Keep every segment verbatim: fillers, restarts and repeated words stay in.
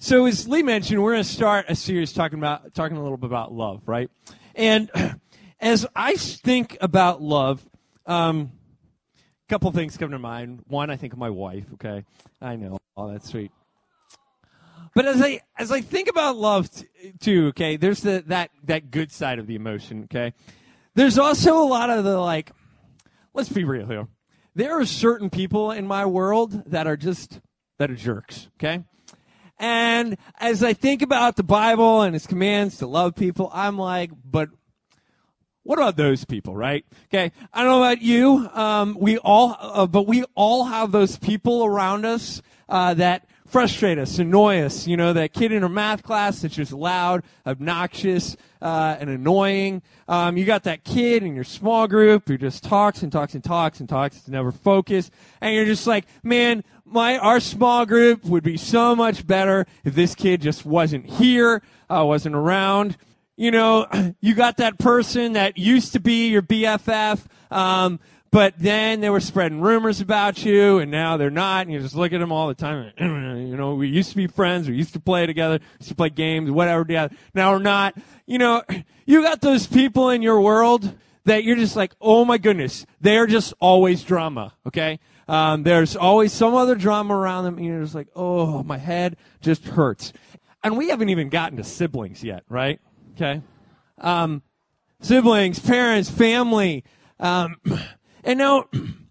So as Lee mentioned, we're going to start a series talking about talking a little bit about love, right? And as I think about love, um, a couple of things come to mind. One, I think of my wife. Okay, I know, oh, that's sweet. But as I as I think about love t- too, okay, there's the that that good side of the emotion. Okay, there's also a lot of the like. Let's be real here. There are certain people in my world that are just that are jerks. Okay. And as I think about the Bible and its commands to love people, I'm like, but what about those people, right? Okay, I don't know about you, um, we all, uh, but we all have those people around us uh, that frustrate us, annoy us. You know, that kid in a math class that's just loud, obnoxious, uh, and annoying. Um, you got that kid in your small group who just talks and talks and talks and talks, it's never focused, and you're just like, man, my our small group would be so much better if this kid just wasn't here, uh, wasn't around. You know, you got that person that used to be your B F F, um, but then they were spreading rumors about you, and now they're not, and you just look at them all the time. You know, we used to be friends, we used to play together, used to play games, whatever together. Now we're not. You know, you got those people in your world that you're just like, oh my goodness, they're just always drama, okay? Um, there's always some other drama around them, and you're just like, oh, my head just hurts. And we haven't even gotten to siblings yet, right? Okay. Um, siblings, parents, family. Um, and now,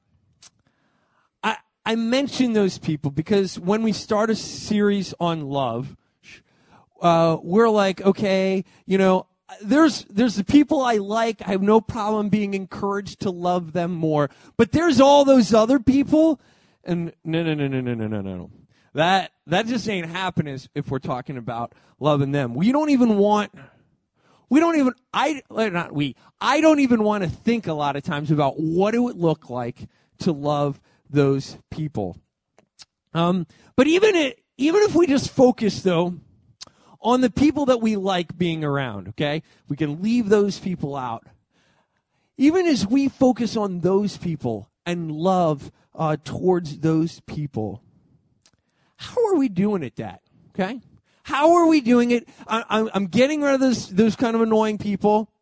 I, I mention those people because when we start a series on love, uh, we're like, okay, you know, there's, there's the people I like. I have no problem being encouraged to love them more. But there's all those other people. And no, no, no, no, no, no, no, no. That, that just ain't happening if we're talking about loving them. We don't even want... We don't even, I, not we, I don't even want to think a lot of times about what it would look like to love those people. Um, but even it, even if we just focus, though, on the people that we like being around, okay? We can leave those people out. Even as we focus on those people and love uh, towards those people, how are we doing at that, okay? How are we doing it? I, I'm getting rid of those, those kind of annoying people.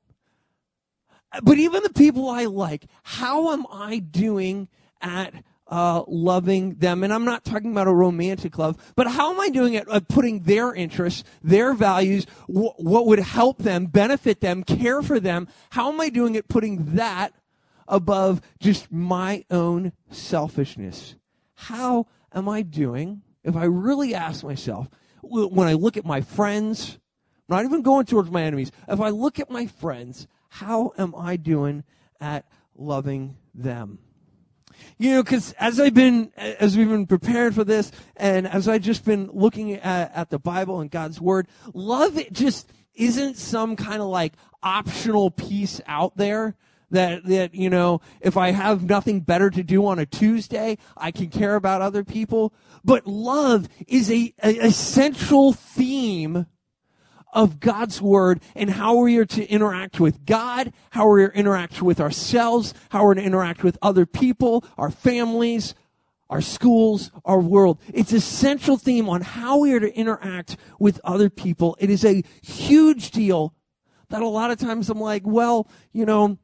But even the people I like, how am I doing at uh, loving them? And I'm not talking about a romantic love, but how am I doing it at putting their interests, their values, wh- what would help them, benefit them, care for them? How am I doing it putting that above just my own selfishness? How am I doing, if I really ask myself, when I look at my friends, not even going towards my enemies, if I look at my friends, how am I doing at loving them? You know, because as I've been, as we've been prepared for this, and as I've just been looking at, at the Bible and God's Word, love it just isn't some kind of like optional piece out there. That, that, you know, if I have nothing better to do on a Tuesday, I can care about other people. But love is a, a, a central theme of God's Word and how we are to interact with God, how we are to interact with ourselves, how we're to interact with other people, our families, our schools, our world. It's a central theme on how we are to interact with other people. It is a huge deal that a lot of times I'm like, well, you know,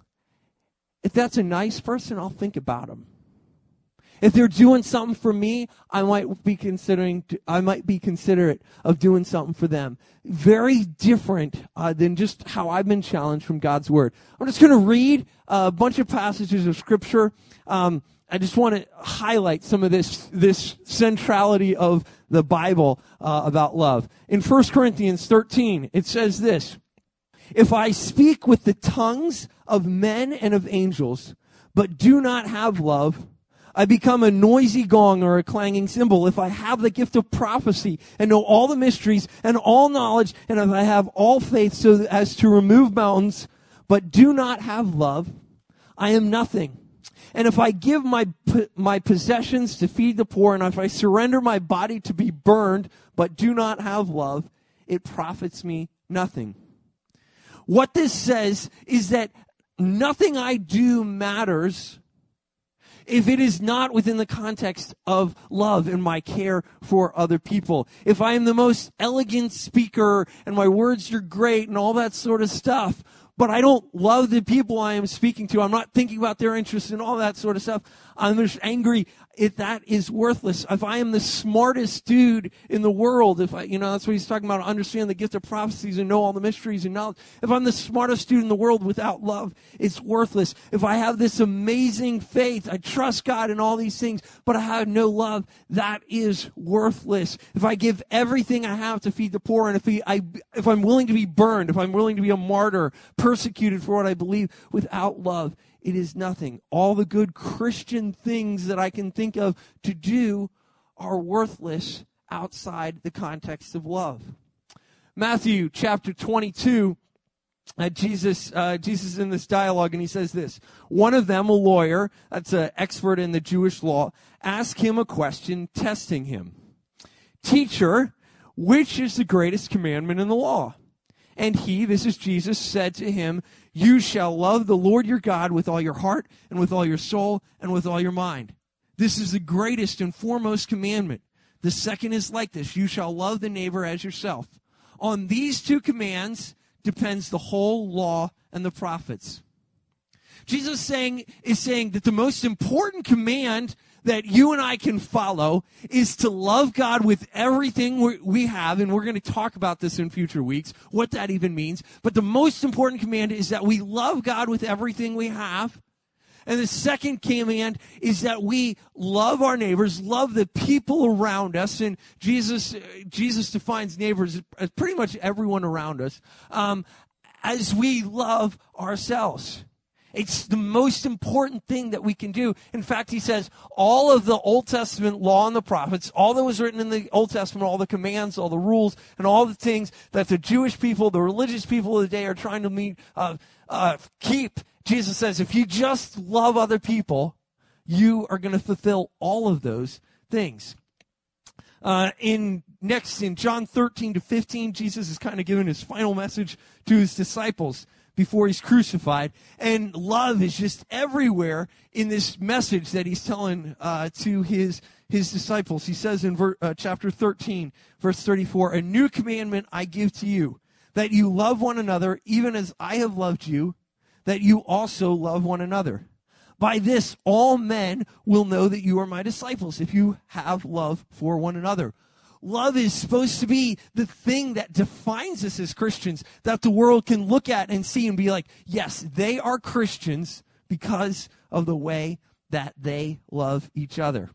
if that's a nice person, I'll think about them. If they're doing something for me, I might be considering. I might be considerate of doing something for them. Very different uh, than just how I've been challenged from God's Word. I'm just going to read a bunch of passages of Scripture. Um, I just want to highlight some of this this centrality of the Bible uh, about love. In First Corinthians thirteen, it says this. If I speak with the tongues of men and of angels, but do not have love, I become a noisy gong or a clanging cymbal. If I have the gift of prophecy and know all the mysteries and all knowledge, and if I have all faith so as to remove mountains, but do not have love, I am nothing. And if I give my my possessions to feed the poor, and if I surrender my body to be burned, but do not have love, it profits me nothing. What this says is that nothing I do matters if it is not within the context of love and my care for other people. If I am the most elegant speaker and my words are great and all that sort of stuff, but I don't love the people I am speaking to, I'm not thinking about their interests and all that sort of stuff, I'm just angry, if that is worthless. If I am the smartest dude in the world, if I, you know, that's what he's talking about, understand the gift of prophecies and know all the mysteries and knowledge. If I'm the smartest dude in the world without love, it's worthless. If I have this amazing faith, I trust God in all these things, but I have no love, that is worthless. If I give everything I have to feed the poor, and if he, I, if I'm willing to be burned, if I'm willing to be a martyr, persecuted for what I believe, without love, it is nothing. All the good Christian things that I can think of to do are worthless outside the context of love. Matthew chapter twenty-two, uh, Jesus uh, Jesus is in this dialogue, and he says this. One of them, a lawyer, that's an expert in the Jewish law, asked him a question, testing him. Teacher, which is the greatest commandment in the law? And he, this is Jesus, said to him, you shall love the Lord your God with all your heart and with all your soul and with all your mind. This is the greatest and foremost commandment. The second is like this. You shall love the neighbor as yourself. On these two commands depends the whole law and the prophets. Jesus saying, is saying that the most important command that you and I can follow is to love God with everything we have, and we're going to talk about this in future weeks, what that even means. But the most important command is that we love God with everything we have. And the second command is that we love our neighbors, love the people around us. And Jesus, Jesus defines neighbors as pretty much everyone around us, um, as we love ourselves. It's the most important thing that we can do. In fact, he says all of the Old Testament law and the prophets, all that was written in the Old Testament, all the commands, all the rules, and all the things that the Jewish people, the religious people of the day are trying to meet, uh, uh, keep. Jesus says, if you just love other people, you are going to fulfill all of those things. Uh, in next, in John thirteen to fifteen, Jesus is kind of giving his final message to his disciples before he's crucified. And love is just everywhere in this message that he's telling uh, to his his disciples. He says in ver- uh, chapter thirteen, verse thirty-four, a new commandment I give to you, that you love one another, even as I have loved you, that you also love one another. By this, all men will know that you are my disciples, if you have love for one another. Love is supposed to be the thing that defines us as Christians, that the world can look at and see and be like, yes, they are Christians because of the way that they love each other.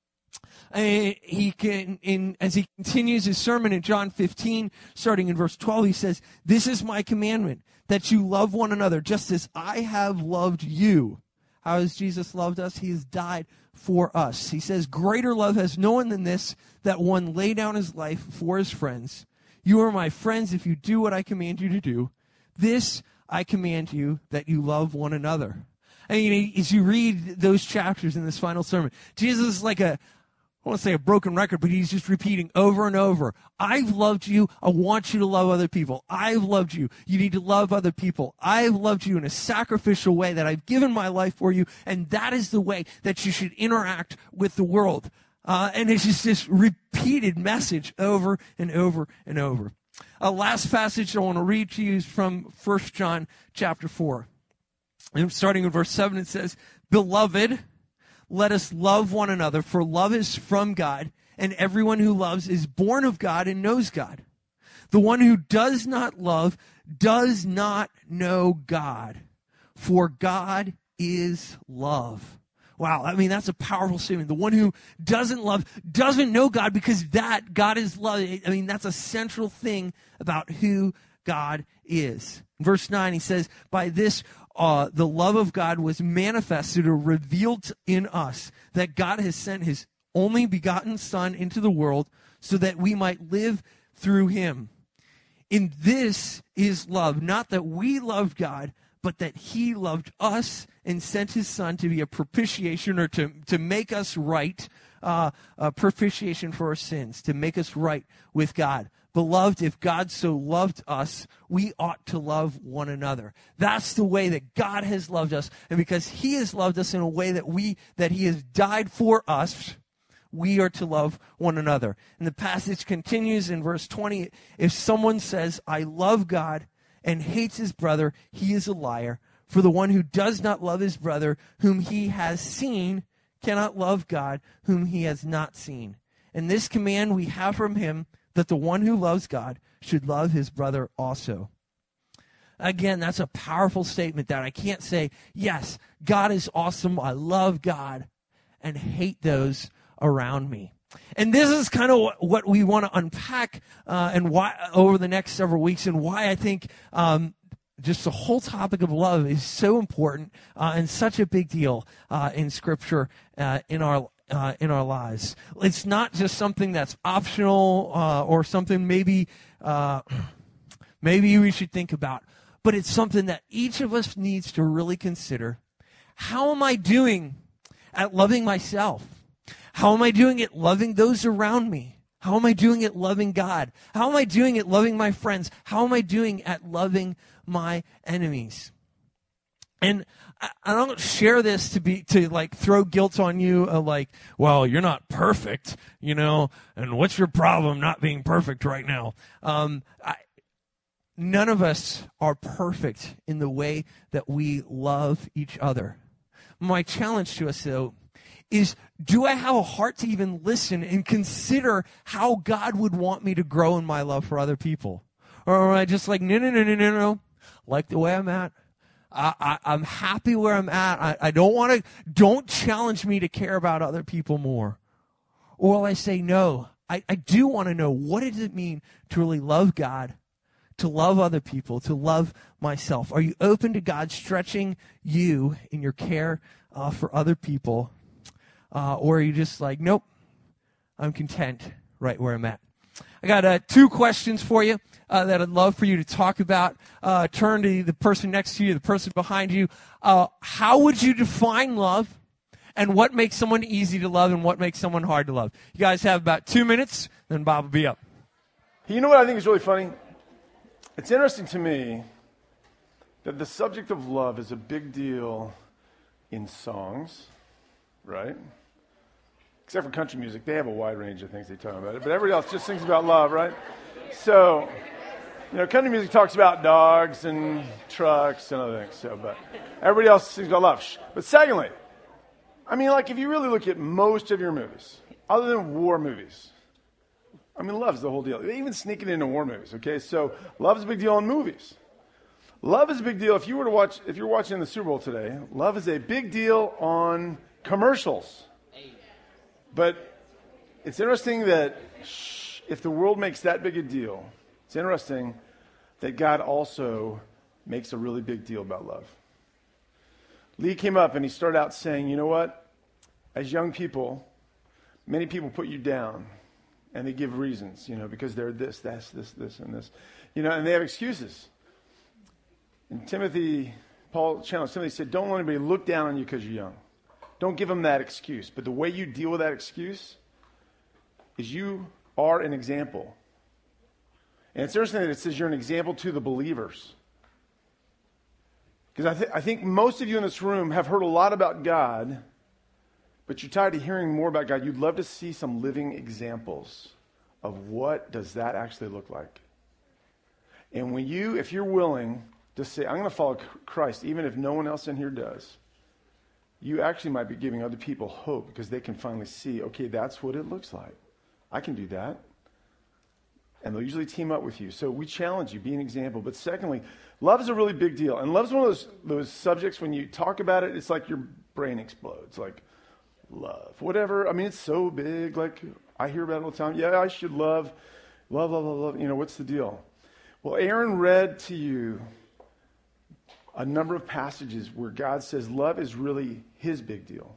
And he can, in, as he continues his sermon in John fifteen, starting in verse twelve, he says, this is my commandment, that you love one another, just as I have loved you. How has Jesus loved us? He has died for us. He says, greater love has no one than this, that one lay down his life for his friends. You are my friends if you do what I command you to do. This I command you, that you love one another. And you know, as you read those chapters in this final sermon, Jesus is like a, I want to say a broken record, but he's just repeating over and over. I've loved you. I want you to love other people. I've loved you. You need to love other people. I've loved you in a sacrificial way, that I've given my life for you. And that is the way that you should interact with the world. Uh, and it's just this repeated message over and over and over. A last passage I want to read to you is from First John chapter four. And starting in verse seven, it says, Beloved, let us love one another, for love is from God, and everyone who loves is born of God and knows God. The one who does not love does not know God, for God is love. Wow, I mean, that's a powerful statement. The one who doesn't love doesn't know God, because that, God is love. I mean, that's a central thing about who God is. In verse nine, he says, by this Uh, the love of God was manifested or revealed in us, that God has sent his only begotten Son into the world so that we might live through him. In this is love, not that we loved God, but that he loved us and sent his Son to be a propitiation, or to, to make us right, uh, a propitiation for our sins, to make us right with God. Beloved, if God so loved us, we ought to love one another. That's the way that God has loved us. And because he has loved us in a way that we, that he has died for us, we are to love one another. And the passage continues in verse twenty. If someone says, I love God, and hates his brother, he is a liar. For the one who does not love his brother, whom he has seen, cannot love God, whom he has not seen. And this command we have from him, that the one who loves God should love his brother also. Again, that's a powerful statement that I can't say, yes, God is awesome, I love God, and hate those around me. And this is kind of what, what we want to unpack uh, and why over the next several weeks, and why I think um, just the whole topic of love is so important uh, and such a big deal uh, in Scripture uh, in our uh, in our lives. It's not just something that's optional uh, or something maybe uh, maybe we should think about, but it's something that each of us needs to really consider. How am I doing at loving myself? How am I doing at loving those around me? How am I doing at loving God? How am I doing at loving my friends? How am I doing at loving my enemies? And I, I don't share this to be to like throw guilt on you, uh, like, well, you're not perfect, you know, and what's your problem not being perfect right now? Um, I, none of us are perfect in the way that we love each other. My challenge to us, though, is do I have a heart to even listen and consider how God would want me to grow in my love for other people? Or am I just like, no, no, no, no, no, no, like the way I'm at? I, I, I'm happy where I'm at. I, I don't want to, don't challenge me to care about other people more. Or will I say, no, I, I do want to know, what does it mean to really love God, to love other people, to love myself? Are you open to God stretching you in your care uh, for other people? Uh, or are you just like, nope, I'm content right where I'm at? I got uh, two questions for you uh, that I'd love for you to talk about. Uh, turn to the person next to you, the person behind you. Uh, how would you define love? And what makes someone easy to love and what makes someone hard to love? You guys have about two minutes, then Bob will be up. You know what I think is really funny? It's interesting to me that the subject of love is a big deal in songs, right? Except for country music, they have a wide range of things they talk about it, but everybody else just sings about love, right? So, you know, country music talks about dogs and trucks and other things, so, but everybody else sings about love. But secondly, I mean, like, if you really look at most of your movies, other than war movies, I mean, love's the whole deal. They even sneak it into war movies, okay? So, love's a big deal in movies. Love is a big deal. If you were to watch, if you're watching the Super Bowl today, love is a big deal on commercials. But it's interesting that shh, if the world makes that big a deal, it's interesting that God also makes a really big deal about love. Lee came up and he started out saying, you know what? As young people, many people put you down and they give reasons, you know, because they're this, that's this, this, and this, you know, and they have excuses. And Timothy, Paul challenged Timothy, said, don't let anybody look down on you because you're young. Don't give them that excuse. But the way you deal with that excuse is you are an example. And it's interesting that it says you're an example to the believers. Because I, th- I think most of you in this room have heard a lot about God, but you're tired of hearing more about God. You'd love to see some living examples of what does that actually look like. And when you, if you're willing to say, I'm going to follow Christ, even if no one else in here does, you actually might be giving other people hope because they can finally see, okay, that's what it looks like. I can do that. And they'll usually team up with you. So we challenge you, be an example. But secondly, love is a really big deal. And love is one of those, those subjects, when you talk about it, it's like your brain explodes. Like, love, whatever. I mean, it's so big. Like, I hear about it all the time. Yeah, I should love, love, love, love, love. You know, what's the deal? Well, Aaron read to you a number of passages where God says love is really his big deal.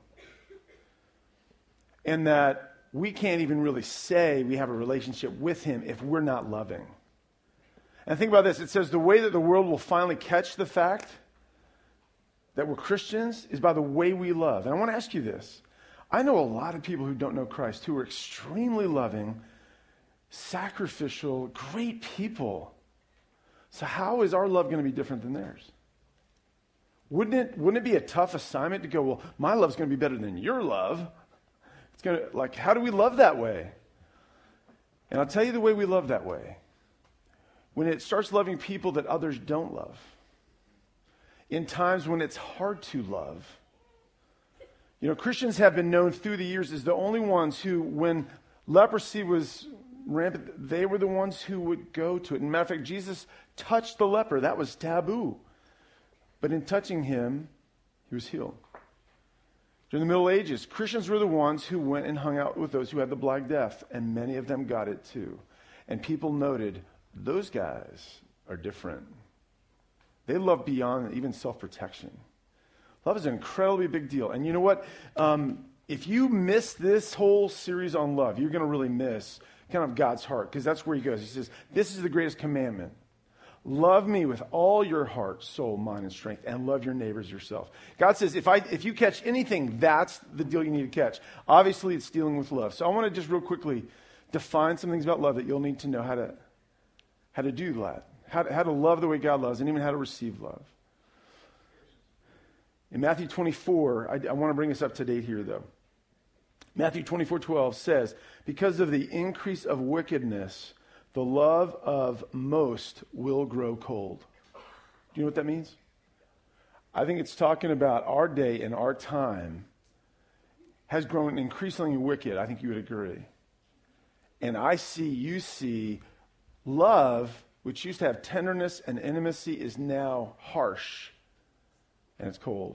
And that we can't even really say we have a relationship with him if we're not loving. And think about this. It says the way that the world will finally catch the fact that we're Christians is by the way we love. And I want to ask you this. I know a lot of people who don't know Christ who are extremely loving, sacrificial, great people. So how is our love going to be different than theirs? Wouldn't it, wouldn't it be a tough assignment to go, well, my love's going to be better than your love? It's going to, like, how do we love that way? And I'll tell you the way we love that way. When it starts loving people that others don't love. In times when it's hard to love. You know, Christians have been known through the years as the only ones who, when leprosy was rampant, they were the ones who would go to it. As a matter of fact, Jesus touched the leper. That was taboo. But in touching him, he was healed. During the Middle Ages, Christians were the ones who went and hung out with those who had the Black Death, and many of them got it too. And people noted, those guys are different. They love beyond even self-protection. Love is an incredibly big deal. And you know what? Um, if you miss this whole series on love, you're going to really miss kind of God's heart, because that's where he goes. He says, this is the greatest commandment. Love me with all your heart, soul, mind, and strength, and love your neighbors yourself. God says, if I if you catch anything, that's the deal you need to catch. Obviously, it's dealing with love. So I want to just real quickly define some things about love that you'll need to know how to how to do that, how to, how to love the way God loves, and even how to receive love. In Matthew twenty-four, I, I want to bring us up to date here, though. Matthew twenty-four twelve says, because of the increase of wickedness, the love of most will grow cold. Do you know what that means? I think it's talking about our day and our time has grown increasingly wicked. I think you would agree. And I see, you see, love, which used to have tenderness and intimacy, is now harsh and it's cold.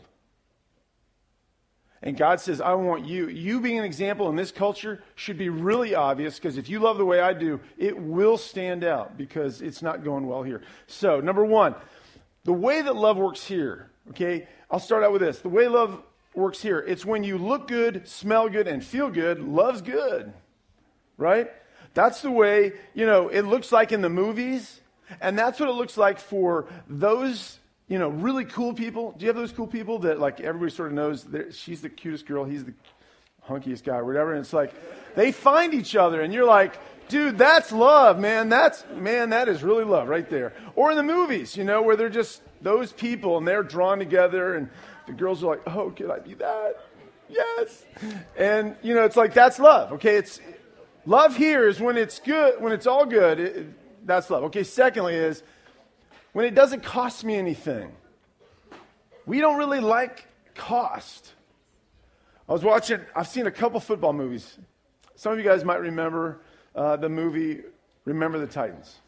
And God says, I want you, you being an example in this culture should be really obvious, because if you love the way I do, it will stand out because it's not going well here. So, number one, the way that love works here, okay, I'll start out with this. The way love works here, it's when you look good, smell good, and feel good, love's good, right? That's the way, you know, it looks like in the movies, and that's what it looks like for those, you know, really cool people. Do you have those cool people that, like, everybody sort of knows she's the cutest girl, he's the hunkiest guy, or whatever, and it's like, they find each other, and you're like, dude, that's love, man, that's, man, that is really love right there. Or in the movies, you know, where they're just those people, and they're drawn together, and the girls are like, oh, can I be that? Yes. And, you know, it's like, that's love, okay? It's, love here is when it's good, when it's all good, it, it, that's love. Okay, secondly is, when it doesn't cost me anything. We don't really like cost. I was watching, I've seen a couple football movies. Some of you guys might remember uh, the movie Remember the Titans.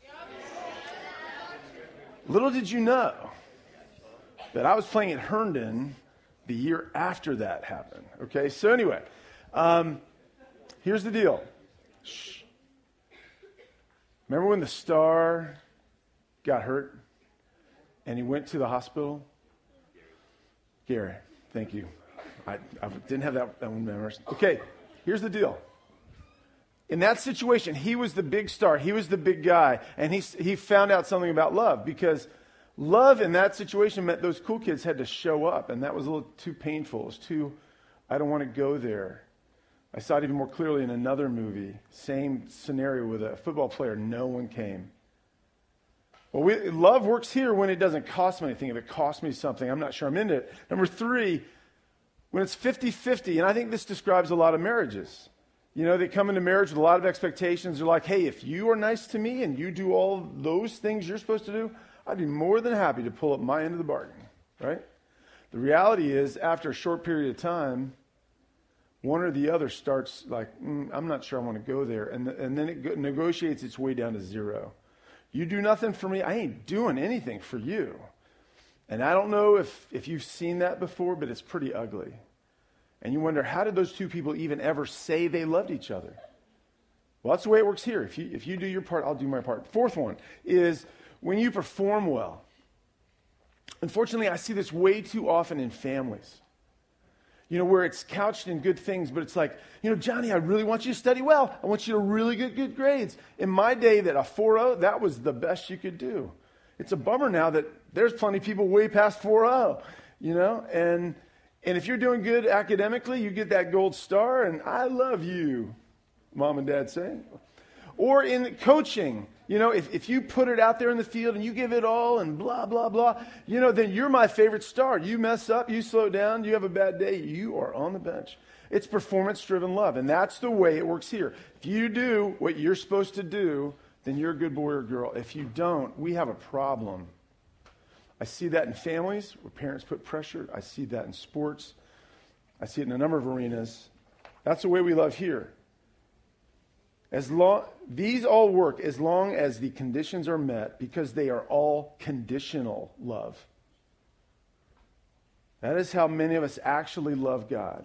Little did you know that I was playing at Herndon the year after that happened. Okay, so anyway, um, here's the deal. Shh. Remember when the star got hurt? And he went to the hospital. Gary, thank you. I, I didn't have that, that one memorized. Okay, here's the deal. In that situation, he was the big star. He was the big guy. And he, he found out something about love. Because love in that situation meant those cool kids had to show up. And that was a little too painful. It was too, I don't want to go there. I saw it even more clearly in another movie. Same scenario with a football player. No one came. Well, we, love works here when it doesn't cost me anything. If it costs me something, I'm not sure I'm into it. Number three, when it's fifty-fifty, and I think this describes a lot of marriages. You know, they come into marriage with a lot of expectations. They're like, hey, if you are nice to me and you do all those things you're supposed to do, I'd be more than happy to pull up my end of the bargain, right? The reality is, after a short period of time, one or the other starts like, mm, I'm not sure I want to go there. And, the, and then it go- negotiates its way down to zero. You do nothing for me, I ain't doing anything for you. And I don't know if, if you've seen that before, but it's pretty ugly. And you wonder, how did those two people even ever say they loved each other? Well, that's the way it works here. If you, if you do your part, I'll do my part. Fourth one is when you perform well. Unfortunately, I see this way too often in families. You know, where it's couched in good things, but it's like, you know, Johnny, I really want you to study well. I want you to really get good grades. In my day, that a four oh, that was the best you could do. It's a bummer now that there's plenty of people way past four oh, you know, and and if you're doing good academically, you get that gold star, and I love you, mom and dad say. Or in coaching, you know, if, if you put it out there in the field and you give it all and blah, blah, blah, you know, then you're my favorite star. You mess up, you slow down, you have a bad day, you are on the bench. It's performance-driven love, and that's the way it works here. If you do what you're supposed to do, then you're a good boy or girl. If you don't, we have a problem. I see that in families where parents put pressure. I see that in sports. I see it in a number of arenas. That's the way we love here. As long, these all work as long as the conditions are met, because they are all conditional love. That is how many of us actually love God.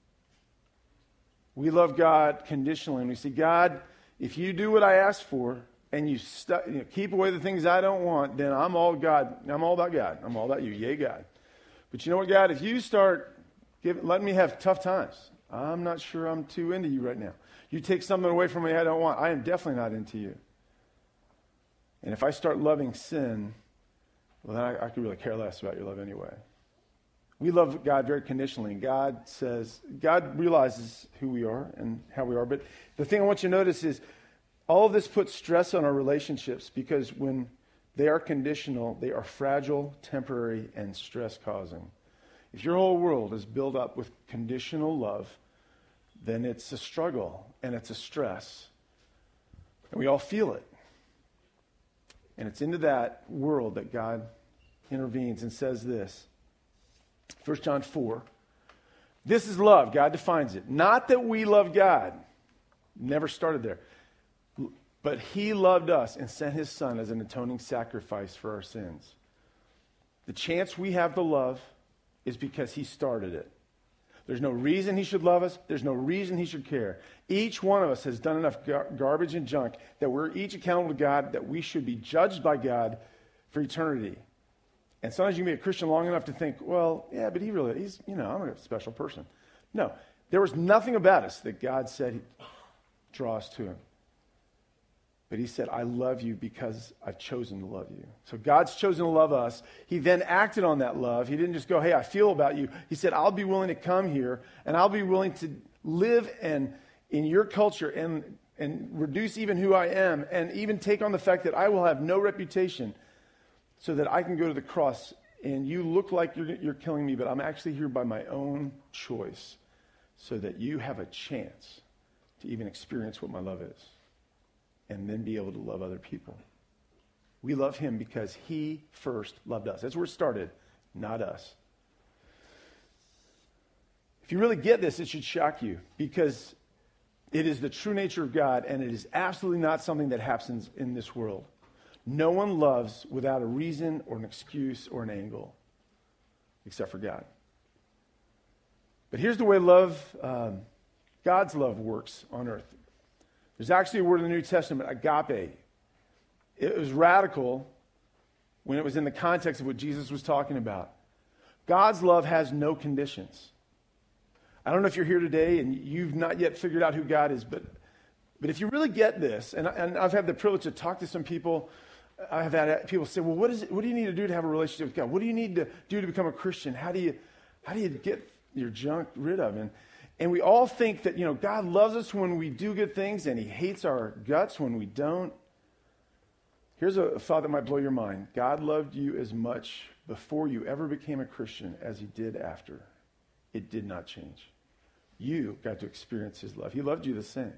We love God conditionally, and we say, God, if you do what I asked for, and you, stu- you know, keep away the things I don't want, then I'm all God. I'm all about God. I'm all about you. Yay, God. But you know what, God? If you start give, letting me have tough times, I'm not sure I'm too into you right now. You take something away from me I don't want, I am definitely not into you. And if I start loving sin, well, then I, I could really care less about your love anyway. We love God very conditionally. God says, God realizes who we are and how we are. But the thing I want you to notice is all of this puts stress on our relationships, because when they are conditional, they are fragile, temporary, and stress-causing. If your whole world is built up with conditional love, then it's a struggle and it's a stress. And we all feel it. And it's into that world that God intervenes and says this. First John four. This is love. God defines it. Not that we love God. Never started there. But he loved us and sent his son as an atoning sacrifice for our sins. The chance we have to love is because he started it. There's no reason he should love us. There's no reason he should care. Each one of us has done enough gar- garbage and junk that we're each accountable to God, that we should be judged by God for eternity. And sometimes you can be a Christian long enough to think, well, yeah, but he really, he's, you know, I'm a special person. No, there was nothing about us that God said he'd draw us to him. But he said, I love you because I've chosen to love you. So God's chosen to love us. He then acted on that love. He didn't just go, hey, I feel about you. He said, I'll be willing to come here, and I'll be willing to live and in your culture and, and reduce even who I am, and even take on the fact that I will have no reputation, so that I can go to the cross and you look like you're, you're killing me, but I'm actually here by my own choice, so that you have a chance to even experience what my love is, and then be able to love other people. We love him because he first loved us. That's where it started, not us. If you really get this, it should shock you, because it is the true nature of God, and it is absolutely not something that happens in this world. No one loves without a reason or an excuse or an angle, except for God. But here's the way love, um, God's love works on earth. There's actually a word in the New Testament, agape. It was radical when it was in the context of what Jesus was talking about. God's love has no conditions. I don't know if you're here today and you've not yet figured out who God is, but but if you really get this, and, and I've had the privilege to talk to some people. I've had people say, well, what is it, what do you need to do to have a relationship with God? What do you need to do to become a Christian? How do you how do you get your junk rid of? And and we all think that, you know, God loves us when we do good things, and he hates our guts when we don't. Here's a thought that might blow your mind. God loved you as much before you ever became a Christian as he did after. It did not change. You got to experience his love. He loved you the same.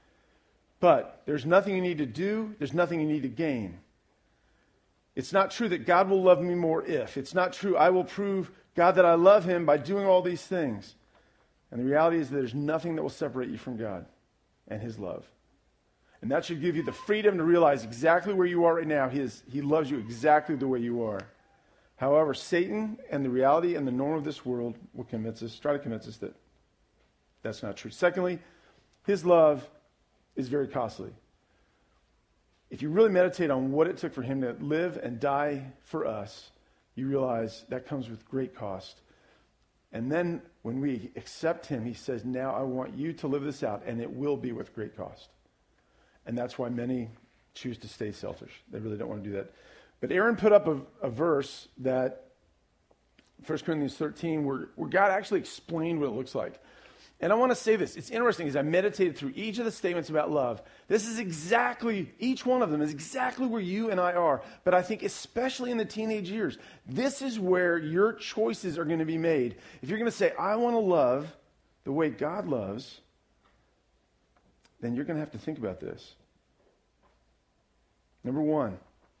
But there's nothing you need to do. There's nothing you need to gain. It's not true that God will love me more if. It's not true I will prove God that I love him by doing all these things. And the reality is that there's nothing that will separate you from God and his love. And that should give you the freedom to realize exactly where you are right now. He, is, he loves you exactly the way you are. However, Satan and the reality and the norm of this world will convince us, try to convince us that that's not true. Secondly, his love is very costly. If you really meditate on what it took for him to live and die for us, you realize that comes with great cost. And then when we accept him, he says, now I want you to live this out, and it will be with great cost. And that's why many choose to stay selfish. They really don't want to do that. But Aaron put up a, a verse that, First Corinthians thirteen, where, where God actually explained what it looks like. And I want to say this. It's interesting as I meditated through each of the statements about love. This is exactly, each one of them is exactly where you and I are. But I think especially in the teenage years, this is where your choices are going to be made. If you're going to say, I want to love the way God loves, then you're going to have to think about this. Number one,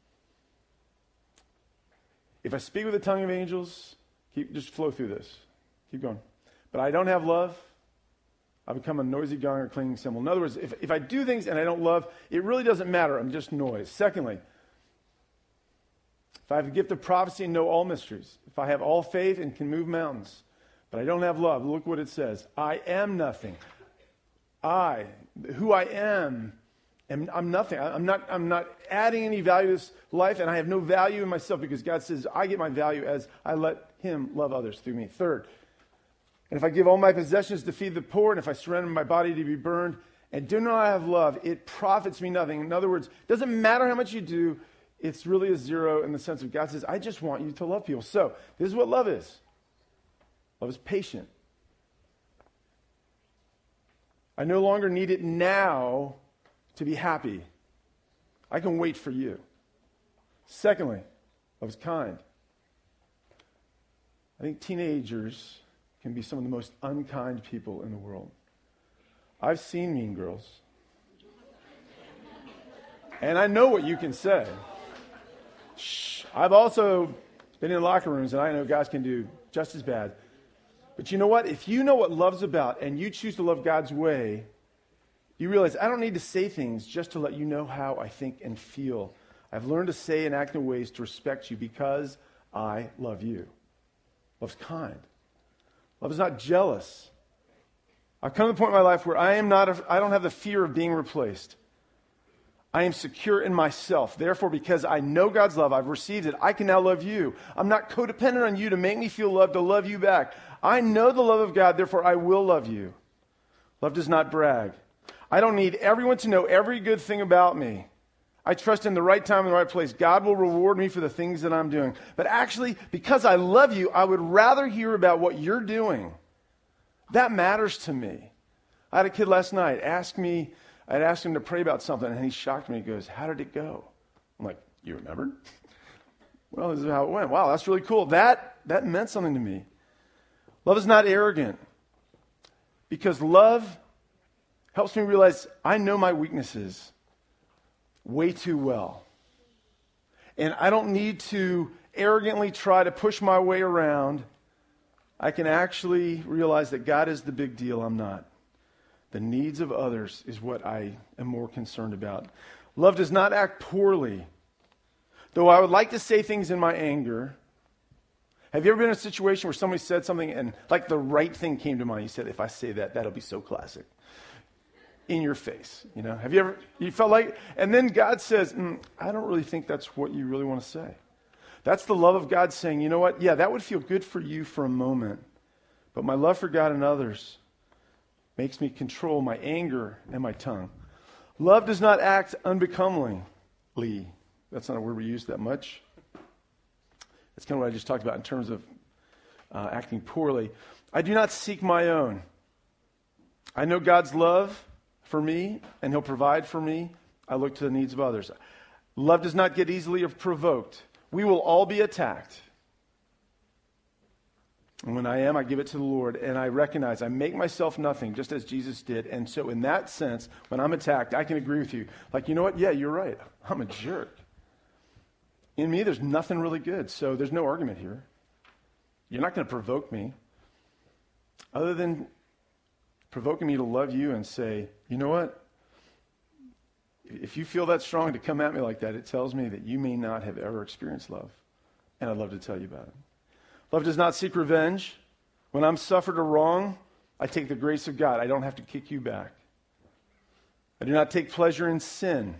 if I speak with the tongue of angels, keep, just flow through this. Keep going. But I don't have love, I become a noisy gong or clanging cymbal. In other words, if, if I do things and I don't love, it really doesn't matter. I'm just noise. Secondly, if I have the gift of prophecy and know all mysteries, if I have all faith and can move mountains, but I don't have love, look what it says. I am nothing. I, who I am, am I'm nothing. I, I'm not, I'm not adding any value to this life, and I have no value in myself because God says I get my value as I let him love others through me. Third, and if I give all my possessions to feed the poor, and if I surrender my body to be burned, and do not have love, it profits me nothing. In other words, it doesn't matter how much you do, it's really a zero in the sense of God says, I just want you to love people. So, this is what love is. Love is patient. I no longer need it now to be happy. I can wait for you. Secondly, love is kind. I think teenagers can be some of the most unkind people in the world. I've seen Mean Girls. And I know what you can say. Shh. I've also been in locker rooms, and I know guys can do just as bad. But you know what? If you know what love's about, and you choose to love God's way, you realize I don't need to say things just to let you know how I think and feel. I've learned to say and act in ways to respect you because I love you. Love's kind. Love is not jealous. I've come to the point in my life where I am not, a, I don't have the fear of being replaced. I am secure in myself. Therefore, because I know God's love, I've received it, I can now love you. I'm not codependent on you to make me feel loved, to love you back. I know the love of God, therefore I will love you. Love does not brag. I don't need everyone to know every good thing about me. I trust in the right time and the right place. God will reward me for the things that I'm doing. But actually, because I love you, I would rather hear about what you're doing. That matters to me. I had a kid last night ask me, I'd asked him to pray about something, and he shocked me. He goes, how did it go? I'm like, you remembered? Well, this is how it went. Wow, that's really cool. That, that meant something to me. Love is not arrogant. Because love helps me realize I know my weaknesses way too well. And I don't need to arrogantly try to push my way around. I can actually realize that God is the big deal. I'm not. The needs of others is what I am more concerned about. Love does not act poorly. Though I would like to say things in my anger. Have you ever been in a situation where somebody said something and like the right thing came to mind? You said, if I say that, that'll be so classic. In your face, you know? Have you ever, you felt like, and then God says, mm, I don't really think that's what you really want to say. That's the love of God saying, you know what? Yeah, that would feel good for you for a moment. But my love for God and others makes me control my anger and my tongue. Love does not act unbecomingly. That's not a word we use that much. That's kind of what I just talked about in terms of uh, acting poorly. I do not seek my own. I know God's love for me, and he'll provide for me. I look to the needs of others. Love does not get easily provoked. We will all be attacked. And when I am, I give it to the Lord, and I recognize I make myself nothing, just as Jesus did. And so in that sense, when I'm attacked, I can agree with you. Like, you know what? Yeah, you're right. I'm a jerk. In me, there's nothing really good, so there's no argument here. You're not going to provoke me. Other than provoking me to love you and say, you know what? If you feel that strong to come at me like that, it tells me that you may not have ever experienced love. And I'd love to tell you about it. Love does not seek revenge. When I'm suffered a wrong, I take the grace of God. I don't have to kick you back. I do not take pleasure in sin.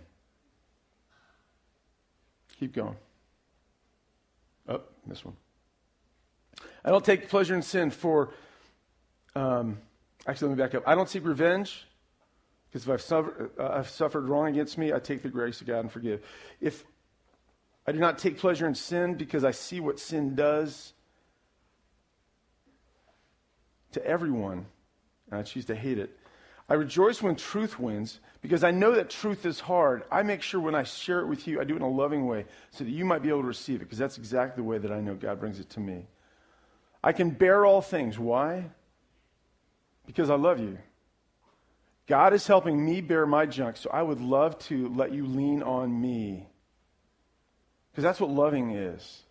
Keep going. Oh, this one. I don't take pleasure in sin for, um, actually let me back up. I don't seek revenge, because if I've suffered, uh, I've suffered wrong against me, I take the grace of God and forgive. If I do not take pleasure in sin because I see what sin does to everyone, and I choose to hate it. I rejoice when truth wins because I know that truth is hard. I make sure when I share it with you, I do it in a loving way so that you might be able to receive it because that's exactly the way that I know God brings it to me. I can bear all things. Why? Because I love you. God is helping me bear my junk, so I would love to let you lean on me because that's what loving is.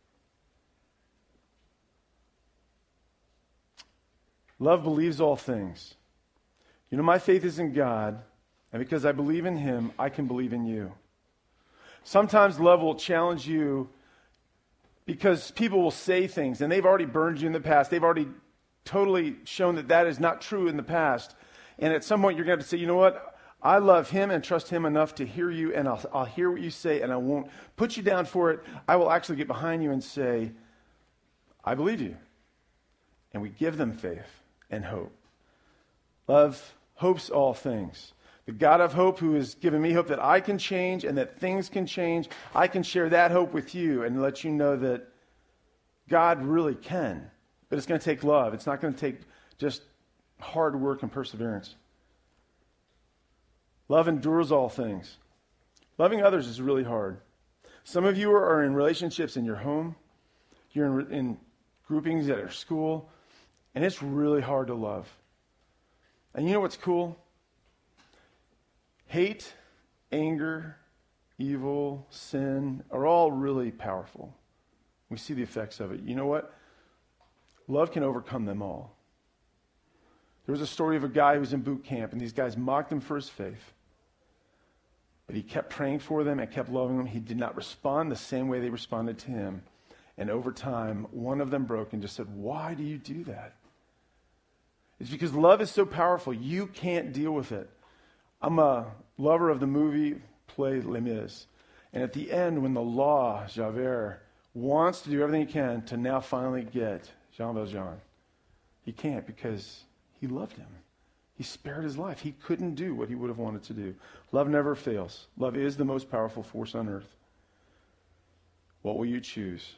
Love believes all things. You know, my faith is in God, and because I believe in Him, I can believe in you. Sometimes love will challenge you because people will say things, and they've already burned you in the past. They've already totally shown that that is not true in the past. And at some point, you're going to have to say, you know what? I love Him and trust Him enough to hear you, and I'll, I'll hear what you say, and I won't put you down for it. I will actually get behind you and say, I believe you. And we give them faith and hope. Love hopes all things. The God of hope who has given me hope that I can change and that things can change, I can share that hope with you and let you know that God really can. But it's going to take love. It's not going to take just hard work and perseverance. Love endures all things. Loving others is really hard. Some of you are in relationships in your home. You're in, in groupings at your school. And it's really hard to love. And you know what's cool? Hate, anger, evil, sin are all really powerful. We see the effects of it. You know what? Love can overcome them all. There was a story of a guy who was in boot camp, and these guys mocked him for his faith. But he kept praying for them and kept loving them. He did not respond the same way they responded to him. And over time, one of them broke and just said, why do you do that? It's because love is so powerful, you can't deal with it. I'm a lover of the movie play Les Mis. And at the end, when the law, Javert, wants to do everything he can to now finally get Jean Valjean, he can't because he loved him. He spared his life. He couldn't do what he would have wanted to do. Love never fails. Love is the most powerful force on earth. What will you choose?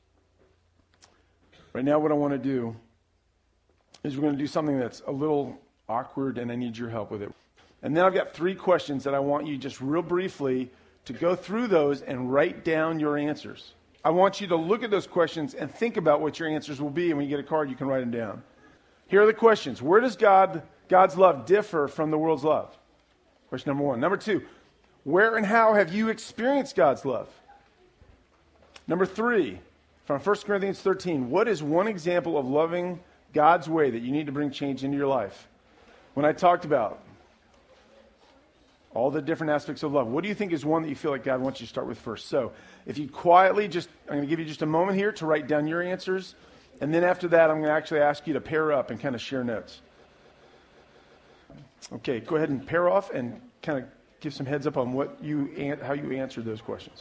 Right now, what I want to do is we're going to do something that's a little awkward, and I need your help with it. And then I've got three questions that I want you just real briefly to go through those and write down your answers. I want you to look at those questions and think about what your answers will be, and when you get a card, you can write them down. Here are the questions. Where does God, God's love differ from the world's love? Question number one. Number two, where and how have you experienced God's love? Number three, from First Corinthians thirteen, what is one example of loving God's way that you need to bring change into your life? When I talked about all the different aspects of love, what do you think is one that you feel like God wants you to start with first? So if you quietly, just I'm going to give you just a moment here to write down your answers. And then after that, I'm going to actually ask you to pair up and kind of share notes. Okay, go ahead and pair off and kind of give some heads up on what you how you answered those questions.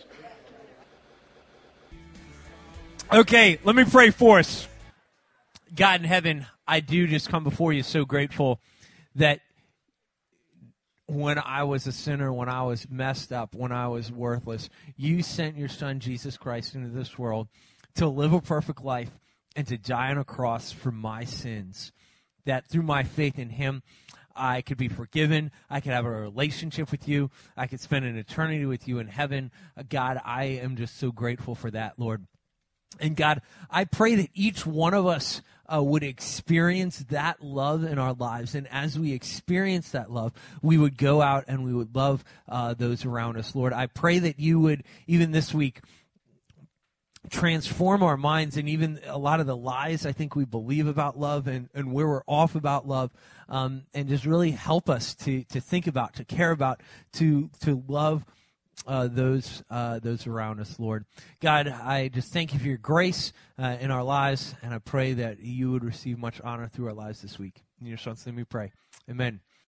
Okay, let me pray for us. God in heaven, I do just come before you so grateful that when I was a sinner, when I was messed up, when I was worthless, you sent your son Jesus Christ into this world to live a perfect life and to die on a cross for my sins. That through my faith in him, I could be forgiven. I could have a relationship with you. I could spend an eternity with you in heaven. Uh, God, I am just so grateful for that, Lord. And God, I pray that each one of us uh, would experience that love in our lives. And as we experience that love, we would go out and we would love uh, those around us. Lord, I pray that you would, even this week, transform our minds and even a lot of the lies I think we believe about love and, and where we're off about love, um, and just really help us to to think about, to care about, to to love uh, those uh, those around us, Lord. God, I just thank you for your grace uh, in our lives, and I pray that you would receive much honor through our lives this week. In your son's name we pray. Amen.